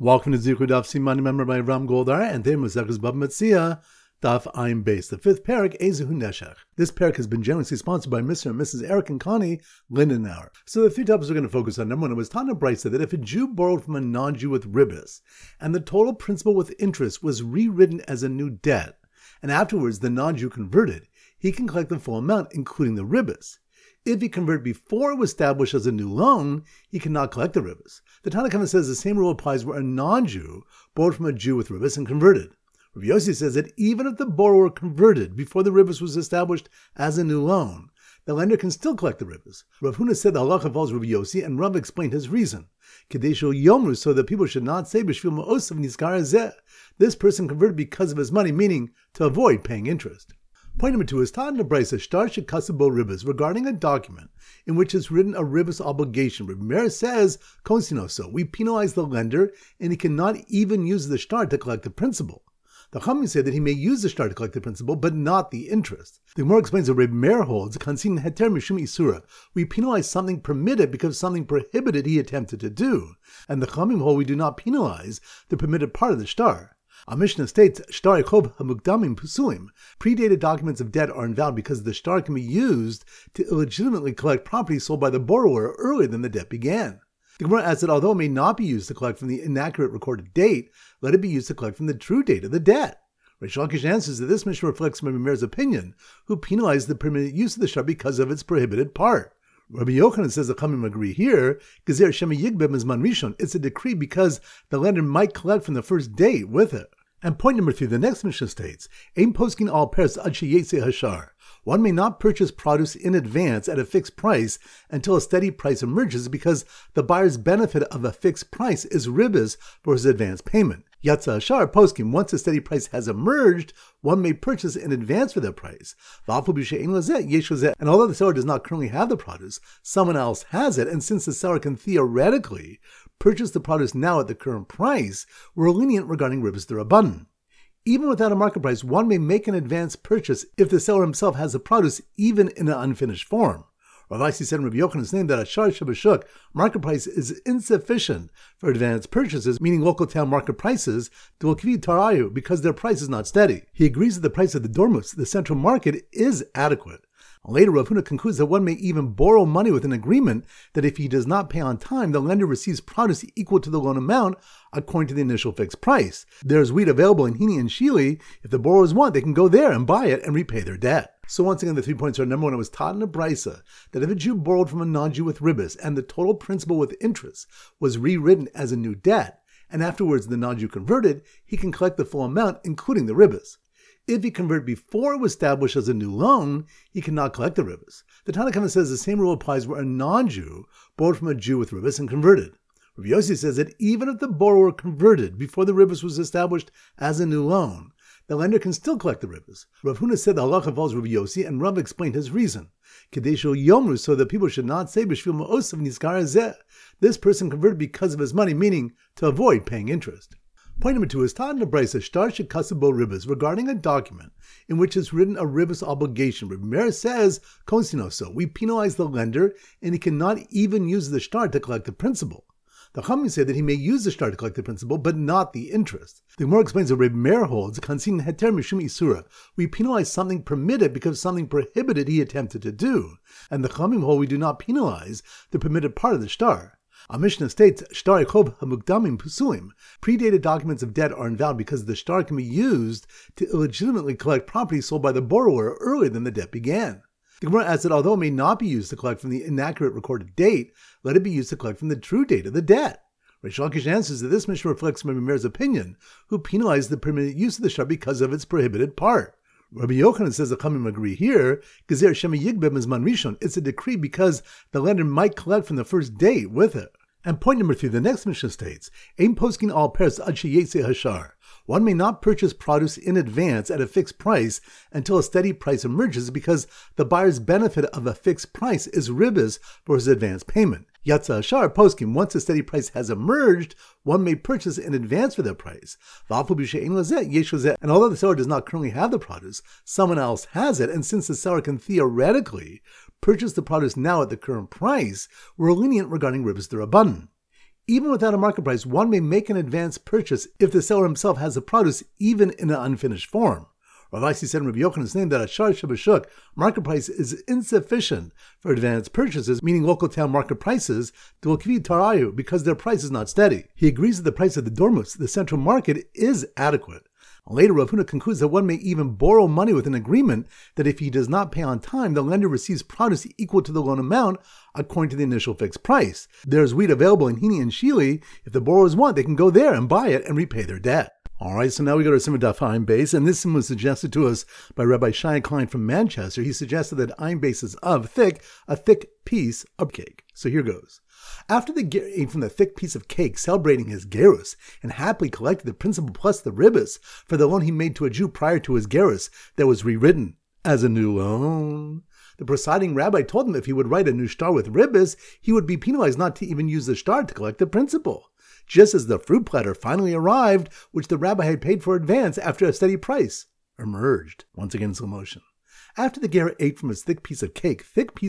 Welcome to Zichud Daf Siman, member by Ram Goldar, and today Masechus Bava Metzia, Daf Ayin Beis, the fifth parak, Ezehu Neshech. This parak has been generously sponsored by Mr. and Mrs. Eric and Connie Lindenauer. So the three topics we're going to focus on. Number one, it was Tana Brisa that if a Jew borrowed from a non-Jew with ribbis, and the total principal with interest was rewritten as a new debt, and afterwards the non-Jew converted, he can collect the full amount, including the ribbis. If he converted before it was established as a new loan, he cannot collect the ribbis. The Tanna Kamma says the same rule applies where a non-Jew borrowed from a Jew with ribbis and converted. Rabbi Yossi says that even if the borrower converted before the ribbis was established as a new loan, the lender can still collect the ribbis. Rav Huna said the halacha follows Rabbi Yossi, and Rav explained his reason. Kadeshul Yomru, so that people should not say B'shvil ma'osav nizkar hazeh. This person converted because of his money, meaning to avoid paying interest. Point number two is Tana Brisa Shtar Shekasabo Ribbis regarding a document in which is written a ribbis obligation. Rabbi Meir says, so we penalize the lender and he cannot even use the shtar to collect the principal. The Chachamim say that he may use the shtar to collect the principal, but not the interest. The Gemara explains that Rabbi Meir holds, Kansin Heter Mishum Isura, we penalize something permitted because something prohibited he attempted to do. And the Chachamim hold we do not penalize the permitted part of the shtar. Our Mishnah states, Shtar Chob Hamukdamim Pusulim, predated documents of debt are invalid because the shtar can be used to illegitimately collect property sold by the borrower earlier than the debt began. The Gemara adds that although it may not be used to collect from the inaccurate recorded date, let it be used to collect from the true date of the debt. Reish Lakish answers that this Mishnah reflects Rabbi Meir's opinion, who penalized the permitted use of the shtar because of its prohibited part. Rabbi Yochanan says the Chachamim agree here, Gezer Shema Yigbeh Mizman Rishon, it's a decree because the lender might collect from the first date with it. And point number three, the next Mishnah states, Ein poskin al pers ad sheyetze hashar. One may not purchase produce in advance at a fixed price until a steady price emerges because the buyer's benefit of a fixed price is ribbis for his advance payment. Yatza hashar poskin, once a steady price has emerged, one may purchase in advance for that price. And although the seller does not currently have the produce, someone else has it, and since the seller can theoretically purchase the produce now at the current price, we're lenient regarding ribbis d'Rabbanan. Even without a market price, one may make an advance purchase if the seller himself has the produce, even in an unfinished form. Rav Ashi said in Rabbi Yochanan's name that a shar shabashuk market price is insufficient for advance purchases, meaning local town market prices, because their price is not steady. He agrees that the price of the dormus, the central market, is adequate. Later, Rav Huna concludes that one may even borrow money with an agreement that if he does not pay on time, the lender receives produce equal to the loan amount according to the initial fixed price. There's wheat available in Hini and Shili. If the borrowers want, they can go there and buy it and repay their debt. So once again, the 3 points are: number one, it was taught in a brisa that if a Jew borrowed from a non-Jew with ribbis and the total principal with interest was rewritten as a new debt, and afterwards the non-Jew converted, he can collect the full amount, including the ribbis. If he converted before it was established as a new loan, he cannot collect the ribbis. The Tanna Kamma says the same rule applies where a non-Jew borrowed from a Jew with ribbis and converted. Rabbi Yossi says that even if the borrower converted before the ribbis was established as a new loan, the lender can still collect the ribbis. Rav Huna said the halacha follows Rabbi Yossi, and Rav explained his reason. Kadeshul Yomru, so that people should not say B'shvil ma'osav nizkar hazeh. This person converted because of his money, meaning to avoid paying interest. Point number two is Tana Brisa Shtar Shekasabo Ribbis regarding a document in which is written a ribbis obligation. Rabbi Meir says, so we penalize the lender and he cannot even use the shtar to collect the principal. The Chachamim say that he may use the shtar to collect the principal, but not the interest. The Gemara explains that Rabbi Meir holds, Kansin Heter Mishum Isura, we penalize something permitted because something prohibited he attempted to do. And the Chachamim hold we do not penalize the permitted part of the shtar. Our Mishnah states, Shtar Chob Hamukdamim Pusulim, predated documents of debt are invalid because the shtar can be used to illegitimately collect property sold by the borrower earlier than the debt began. The Gemara adds that although it may not be used to collect from the inaccurate recorded date, let it be used to collect from the true date of the debt. Reish Lakish answers that this Mishnah reflects Rabbi Meir's opinion, who penalized the permitted use of the shtar because of its prohibited part. Rabbi Yochanan says the Chachamim agree here, Gezer Shema Yigbeh Mizman Rishon, it's a decree because the lender might collect from the first date with it. And point number three, the next Mishnah states, Ein poskin al pers ad sheyetze hashar. One may not purchase produce in advance at a fixed price until a steady price emerges because the buyer's benefit of a fixed price is ribbis for his advance payment. Yatza hashar poskin, once a steady price has emerged, one may purchase in advance for that price. And although the seller does not currently have the produce, someone else has it, and since the seller can theoretically purchase the produce now at the current price, we're lenient regarding ribbis d'Rabbanan. even without a market price, one may make an advance purchase if the seller himself has the produce even in an unfinished form. Rav Ashi said in Rabbi Yochanan's name that a shar shabashuk market price is insufficient for advance purchases, meaning local town market prices, because their price is not steady. He agrees that the price of the dormus, the central market, is adequate. Later, Rav Huna concludes that one may even borrow money with an agreement that if he does not pay on time, the lender receives produce equal to the loan amount according to the initial fixed price. There's wheat available in Hini and Shili. If the borrowers want, they can go there and buy it and repay their debt. All right, so now we go to Simon Daf Ayin Beis, and this sim was suggested to us by Rabbi Shai Klein from Manchester. He suggested that Ayin Beis is of thick, a thick piece of cake. So here goes. After the ger ate from the thick piece of cake, celebrating his gerus, and happily collected the principal plus the ribbis for the loan he made to a Jew prior to his gerus that was rewritten as a new loan. The presiding rabbi told him if he would write a new shtar with ribbis, he would be penalized not to even use the shtar to collect the principal. Just as the fruit platter finally arrived, which the rabbi had paid for advance after a steady price, emerged, once again in slow motion. After the ger ate from his thick piece of cake,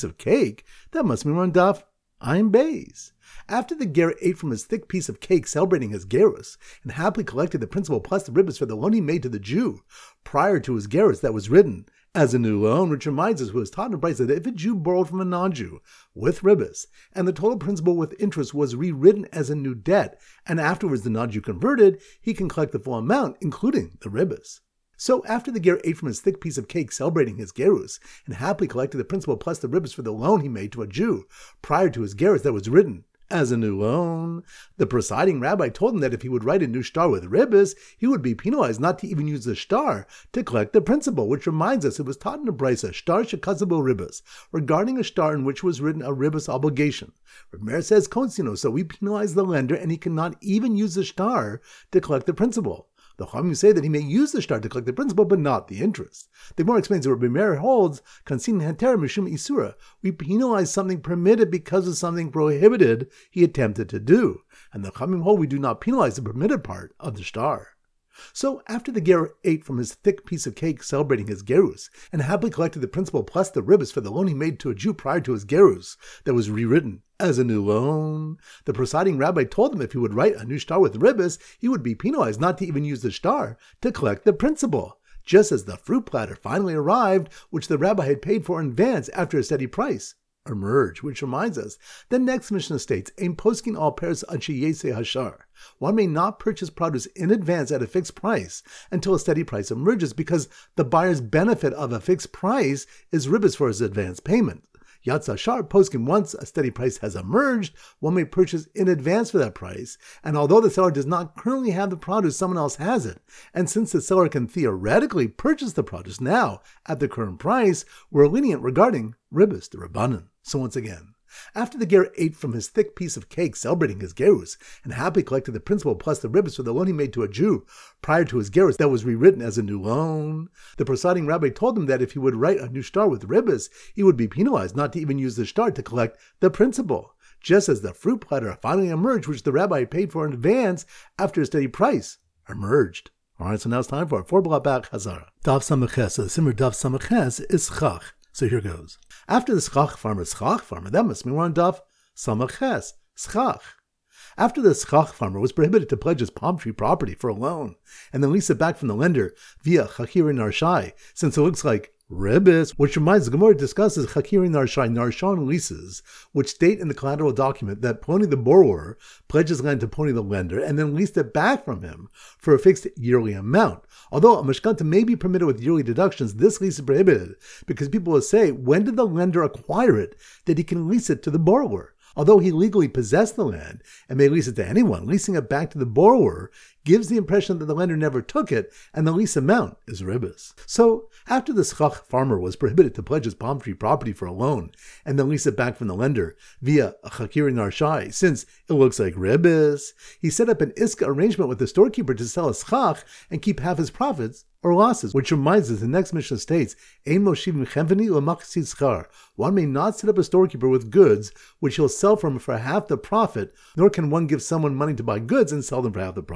that must be on Daf Ayin Beis. After the ger ate from his thick piece of cake, celebrating his gerus, and happily collected the principal plus the ribbis for the loan he made to the Jew prior to his gerus that was written as a new loan, which reminds us who was taught in Brisa that if a Jew borrowed from a non-Jew with ribbis, and the total principal with interest was rewritten as a new debt, and afterwards the non-Jew converted, he can collect the full amount, including the ribbis. So after the ger ate from his thick piece of cake, celebrating his gerus, and happily collected the principal plus the ribbis for the loan he made to a Jew prior to his gerus that was written as a new loan, the presiding rabbi told him that if he would write a new shtar with ribbis, he would be penalized not to even use the shtar to collect the principal, which reminds us it was taught in the Brisa, shtar shekazabel ribbis, regarding a shtar in which was written a ribbis obligation. Reb Meir says, Konsino, so we penalize the lender and he cannot even use the shtar to collect the principal. The Chachamim say that he may use the shtar to collect the principal, but not the interest. The Gemara explains that Rabbi Meir holds, Kansin Heter Mishum Isura. We penalize something permitted because of something prohibited he attempted to do. And the Chachamim hold we do not penalize the permitted part of the shtar. So after the ger ate from his thick piece of cake, celebrating his gerus, and happily collected the principal plus the ribbis for the loan he made to a Jew prior to his gerus that was rewritten as a new loan, the presiding rabbi told him if he would write a new shtar with ribbis, he would be penalized not to even use the shtar to collect the principal, just as the fruit platter finally arrived, which the rabbi had paid for in advance after a steady price emerge, which reminds us, the next Mishnah states, Ein poskin al peres ad sheyeseh hashar. One may not purchase produce in advance at a fixed price until a steady price emerges, because the buyer's benefit of a fixed price is ribbis for his advance payment. Yatsa Shar poskim, once a steady price has emerged, one may purchase in advance for that price, and although the seller does not currently have the produce, someone else has it. And since the seller can theoretically purchase the produce now at the current price, we're lenient regarding ribbis, the rabbanan. So once again, after the ger ate from his thick piece of cake, celebrating his gerus, and happily collected the principal plus the ribbis for the loan he made to a Jew prior to his gerus that was rewritten as a new loan, the presiding rabbi told him that if he would write a new shtar with ribbis, he would be penalized not to even use the shtar to collect the principal, just as the fruit platter finally emerged, which the rabbi paid for in advance after a steady price emerged. All right, so now it's time for our 4-block back Hazara. Daf Samaches. So the Simmer Daf Samaches is Chach. So here goes. After the schach farmer, that must mean we're on Daf Samaches, schach. After the schach farmer was prohibited to pledge his palm tree property for a loan and then lease it back from the lender via chakiri narshai, since it looks like ribbis, which reminds the Gemara discusses chakiri narshai, narshan leases, which state in the collateral document that Ploni the borrower pledges land to Ploni the lender and then leased it back from him for a fixed yearly amount. Although a mashkanta may be permitted with yearly deductions, this lease is prohibited because people will say, when did the lender acquire it that he can lease it to the borrower? Although he legally possessed the land and may lease it to anyone, leasing it back to the borrower gives the impression that the lender never took it, and the lease amount is ribbis. So, after the schach farmer was prohibited to pledge his palm tree property for a loan and then lease it back from the lender via a chakiri narshai, since it looks like ribbis, he set up an iska arrangement with the storekeeper to sell a schach and keep half his profits or losses, which reminds us the next Mishnah states, Ein moshivim cheveni l'machzit schar. One may not set up a storekeeper with goods which he'll sell from for half the profit, nor can one give someone money to buy goods and sell them for half the profit,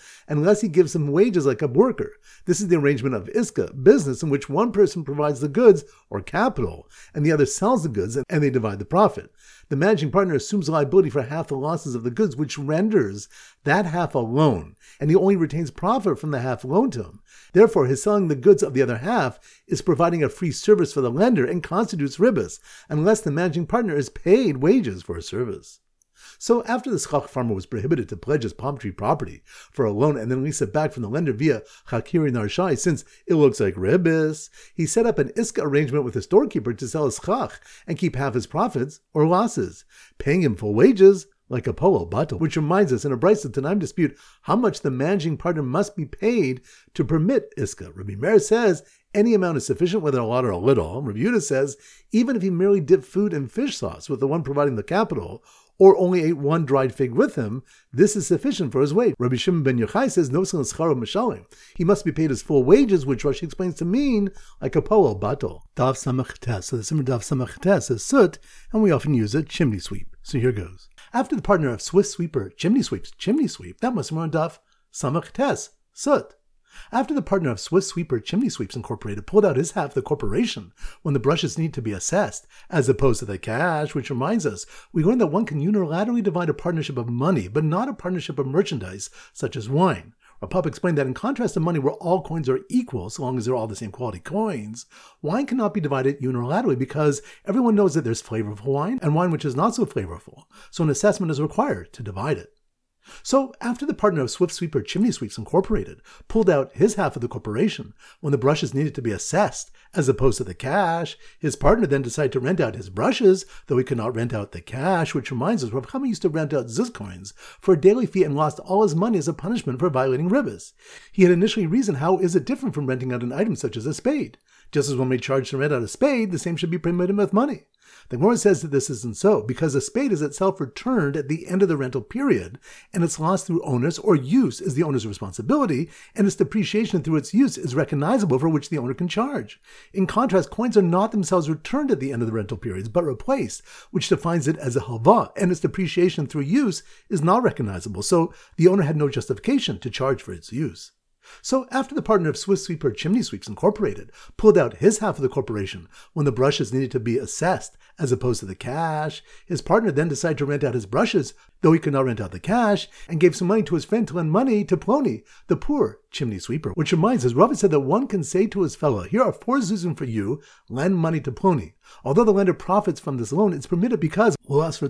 unless he gives him wages like a worker. This is the arrangement of iska, business, in which one person provides the goods, or capital, and the other sells the goods, and they divide the profit. The managing partner assumes liability for half the losses of the goods, which renders that half a loan, and he only retains profit from the half loaned to him. Therefore, his selling the goods of the other half is providing a free service for the lender and constitutes ribas, unless the managing partner is paid wages for a service. So after the schach farmer was prohibited to pledge his palm tree property for a loan and then lease it back from the lender via chakiri narshai, since it looks like ribis, he set up an iska arrangement with the storekeeper to sell his schach and keep half his profits or losses, paying him full wages like a polo bato, which reminds us in a Brisa Tanaim dispute how much the managing partner must be paid to permit iska. Rabbi Meir says any amount is sufficient, whether a lot or a little. Rabbi Yehuda says even if he merely dipped food in fish sauce with the one providing the capital, or only ate one dried fig with him, this is sufficient for his wage. Rabbi Shimon ben Yochai says, no scharo mishalim. He must be paid his full wages, which Rashi explains to mean like a poel bato. Daf samach tes. So the simmer daf samach tes is soot, and we often use it chimney sweep. So here goes. After the partner of Swiss sweeper chimney sweep, that must be on daf samach tes, soot. After the partner of Swiss Sweeper Chimney Sweeps Incorporated pulled out his half of the corporation when the brushes need to be assessed, as opposed to the cash, which reminds us, we learned that one can unilaterally divide a partnership of money, but not a partnership of merchandise, such as wine. Rapap explained that in contrast to money where all coins are equal, so long as they're all the same quality coins, wine cannot be divided unilaterally because everyone knows that there's flavorful wine and wine which is not so flavorful, so an assessment is required to divide it. So, after the partner of Swift Sweeper Chimney Sweeps Incorporated pulled out his half of the corporation when the brushes needed to be assessed, as opposed to the cash, his partner then decided to rent out his brushes, though he could not rent out the cash, which reminds us Rav Chama used to rent out zuz coins for a daily fee and lost all his money as a punishment for violating ribbis. He had initially reasoned how is it different from renting out an item such as a spade. Just as one may charge to rent out a spade, the same should be permitted with money. The Gemara says that this isn't so, because a spade is itself returned at the end of the rental period, and its loss through onus or use is the owner's responsibility, and its depreciation through its use is recognizable, for which the owner can charge. In contrast, coins are not themselves returned at the end of the rental periods, but replaced, which defines it as a halva, and its depreciation through use is not recognizable, so the owner had no justification to charge for its use. So after the partner of Swiss Sweeper Chimney Sweeps Incorporated pulled out his half of the corporation when the brushes needed to be assessed as opposed to the cash, his partner then decided to rent out his brushes, though he could not rent out the cash, and gave some money to his friend to lend money to Ploni, the poor chimney sweeper. Which reminds us, Rav said that one can say to his fellow, here are 4 zuzim for you, lend money to Ploni. Although the lender profits from this loan, it's permitted because the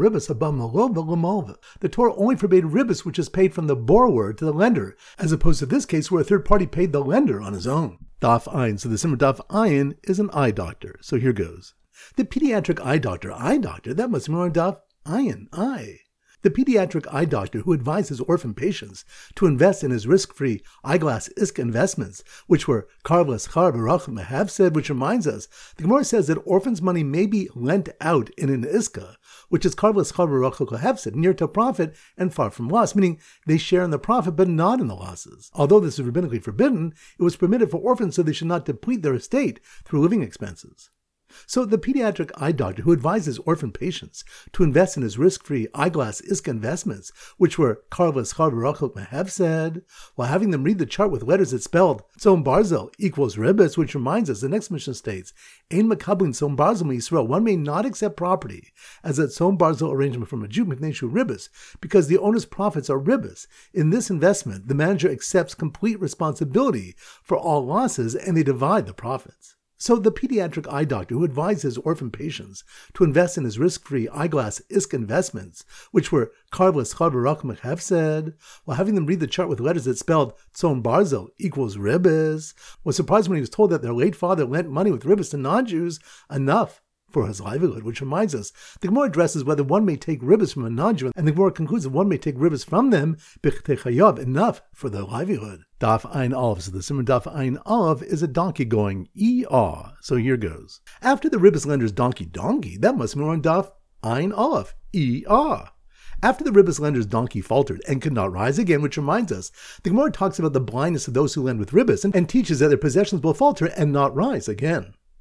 Torah only forbade ribbis, which is paid from the borrower to the lender, as opposed to this case where a third party paid the lender on his own. Daf Ayin. So the simmer Daf Ayin is an eye doctor. So here goes. The pediatric eye doctor, that must be on Daf Ayin, eye. The pediatric eye doctor who advises orphan patients to invest in his risk-free eyeglass iska investments, which were Karvlas Char Barach Mehav said, which reminds us, the Gemara says that orphans' money may be lent out in an iska, which is Karvlas Char Barach Mehav said, near to profit and far from loss, meaning they share in the profit but not in the losses. Although this is rabbinically forbidden, it was permitted for orphans so they should not deplete their estate through living expenses. So the pediatric eye doctor who advises orphan patients to invest in his risk-free eyeglass iska investments, which were Karvlas Char Barachot Mehav said, while having them read the chart with letters that spelled Tzom Barzel equals ribbis, which reminds us, the next mission states, Ein Makablin Tzom Barzel Yisrael, one may not accept property as a Tzom Barzel arrangement from a Jew, Mipnei ribbis, because the owner's profits are ribbis. In this investment, the manager accepts complete responsibility for all losses and they divide the profits. So the pediatric eye doctor who advises orphan patients to invest in his risk-free eyeglass iska investments, which were Karvlas Char Barach Mehav said, while having them read the chart with letters that spelled Tzom Barzel equals ribbis, was surprised when he was told that their late father lent money with ribbis to non-Jews, enough for his livelihood, which reminds us, the Gemara addresses whether one may take ribbis from a non-Jew, and the Gemara concludes that one may take ribbis from them, enough for their livelihood. Daf Ayin Aleph. So the simmer Daf Ayin Aleph is a donkey going ee-ah. So here goes. After the ribbis lender's donkey, that must be on Daf Ayin Aleph, ee-ah. After the ribbis lender's donkey faltered and could not rise again, which reminds us, the Gemara talks about the blindness of those who lend with ribbis and teaches that their possessions will falter and not rise again.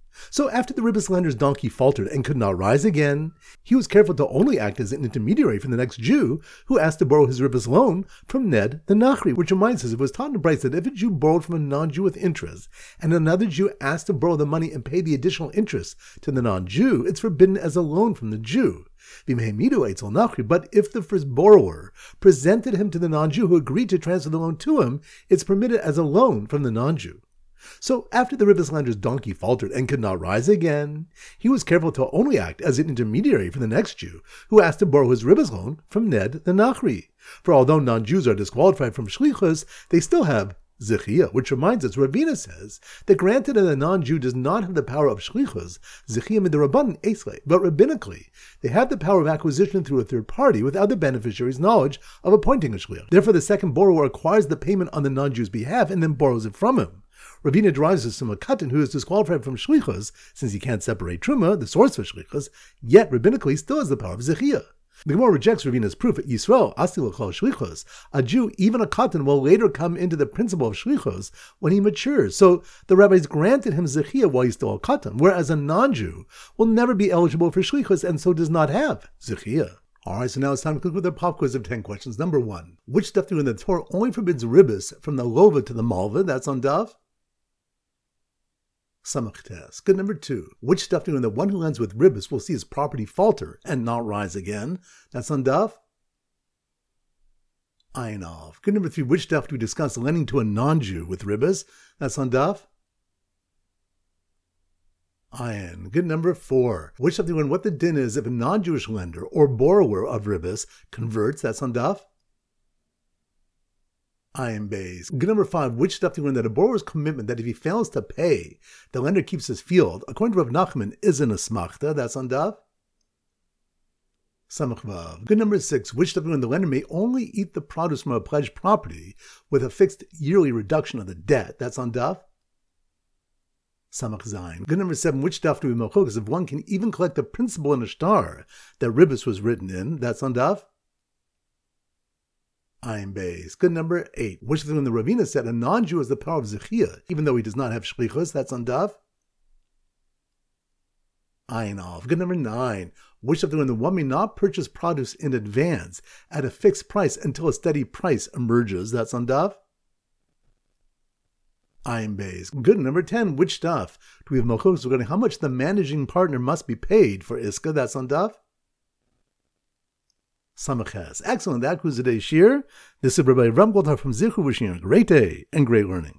So after the Ribbis lender's donkey faltered and could not rise again, he was careful to only act as an intermediary for the next Jew who asked to borrow his Ribbis loan from Ned the Nachri, which reminds us it was taught in Braisa that if a Jew borrowed from a non-Jew with interest, and another Jew asked to borrow the money and pay the additional interest to the non-Jew, it's forbidden as a loan from the Jew. But if the first borrower presented him to the non-Jew who agreed to transfer the loan to him, it's permitted as a loan from the non-Jew. So after the Ribbis lender's donkey faltered and could not rise again, he was careful to only act as an intermediary for the next Jew who asked to borrow his Ribbis loan from Ned the Nachri. For although non-Jews are disqualified from shlichus, they still have Zechia, which reminds us, Ravina says, that granted that a non-Jew does not have the power of shlichus, Zechia midrabanan esle, but rabbinically, they have the power of acquisition through a third party without the beneficiary's knowledge of appointing a shlich. Therefore, the second borrower acquires the payment on the non-Jew's behalf and then borrows it from him. Ravina derives this from a katan who is disqualified from shlichus, since he can't separate truma, the source for shlichus, yet rabbinically still has the power of zechia. The Gemara rejects Ravina's proof at Yisrael, asti l'chol shlichus. A Jew, even a katan, will later come into the principle of shlichus when he matures. So the rabbis granted him zechia while he's still a katan, whereas a non-Jew will never be eligible for shlichus and so does not have zechia. Alright, so now it's time to conclude the pop quiz of 10 questions. Number 1. Which daf in the Torah only forbids ribbis from the lova to the malva? That's on daf Samach Tes. Good. Number 2. Which daf when the one who lends with ribbis will see his property falter and not rise again? That's on daf Ayin Av. Good. Number 3. Which daf do we discuss lending to a non-Jew with ribbis? That's on daf Ayin. Good. Number 4. Which daf when what the din is if a non-Jewish lender or borrower of ribbis converts? That's on daf Ayin Beis. Good. Number 5. Which daf when that a borrower's commitment that if he fails to pay, the lender keeps his field, according to Rav Nachman, isn't a smachta? That's on daf Samach Vav. Good. Number 6. Which daf when the lender may only eat the produce from a pledged property with a fixed yearly reduction of the debt? That's on daf Samach Zayin. Good. Number 7. Which daf do we machokas if one can even collect the principal in a shtar that ribbis was written in? That's on daf Ayin Beis. Good. Number 8. Which daf when the Ravina said a non-Jew has the power of zechia, even though he does not have shlichus? That's on daf Ayin Av. Good. Number 9. Which daf when the one may not purchase produce in advance at a fixed price until a steady price emerges? That's on daf Ayin Beis. Good. Number 10. Which daf do we have malchus regarding how much the managing partner must be paid for iska? That's on daf Samach Ches. Excellent. That concludes today's shir. This is Rabbi Ram Goldhar from Zichu wishing you a great day and great learning.